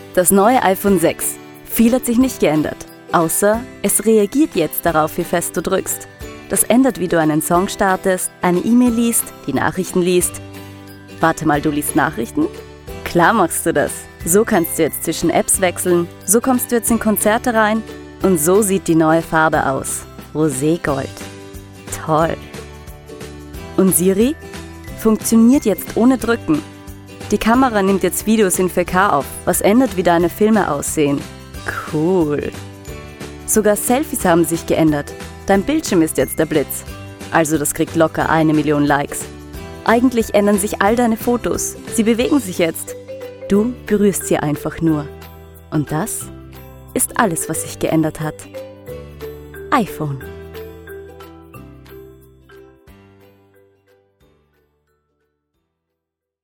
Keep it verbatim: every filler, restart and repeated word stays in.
Das neue iPhone sechs. Viel hat sich nicht geändert, außer es reagiert jetzt darauf, wie fest du drückst. Das ändert, wie du einen Song startest, eine E-Mail liest, die Nachrichten liest. Warte mal, du liest Nachrichten? Klar machst du das. So kannst du jetzt zwischen Apps wechseln, so kommst du jetzt in Konzerte rein und so sieht die neue Farbe aus. Roségold. Toll. Und Siri? Funktioniert jetzt ohne Drücken. Die Kamera nimmt jetzt Videos in vier K auf, was ändert, wie deine Filme aussehen. Cool. Sogar Selfies haben sich geändert. Dein Bildschirm ist jetzt der Blitz. Also das kriegt locker eine Million Likes. Eigentlich ändern sich all deine Fotos. Sie bewegen sich jetzt. Du berührst sie einfach nur. Und das ist alles, was sich geändert hat. iPhone.